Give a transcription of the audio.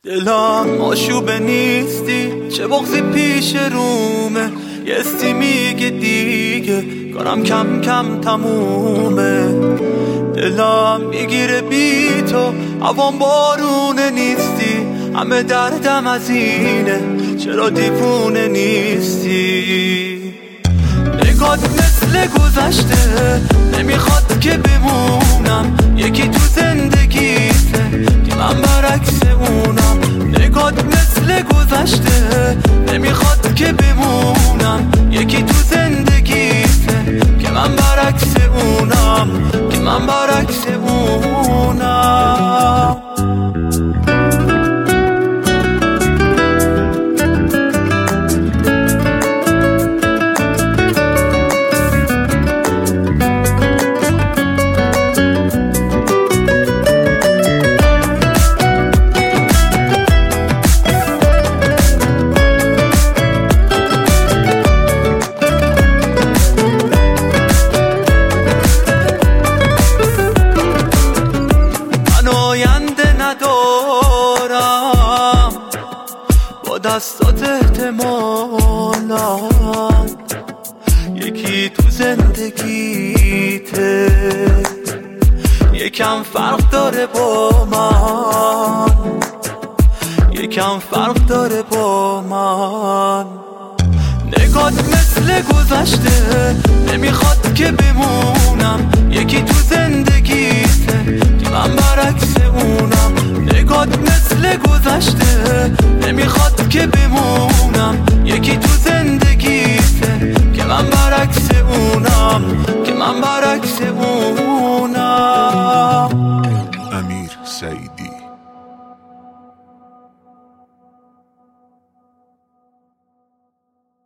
دلم آشوبه نیستی، چه بغضی پیش رومه، یه استی میگه دیگه کارم کم کم تمومه. دلم میگیره بی تو، هوام بارونه نیستی، همه دردم از اینه چرا دیوونه نیستی. نگات مثل گذشته نمیخواد که بمونم، یکی تو زندگیته که من برعکس اونم. نگات مثل گذشته نمیخواد که بمونم، یکی تو زندگیته که من برعکس اونم، که من برعکس اونم. ندارم با دستات احتمالا یکی تو زندگیته یکم فرق داره با من، یکم فرق داره با من. نگات مثل گذشته نمیخواد که بمونم، یکی تو زندگیته که من برعکس اونم. نگات مثل گذشته نمیخواد که بمونم، یکی تو زندگیته که من برعکس اونم، که من برعکس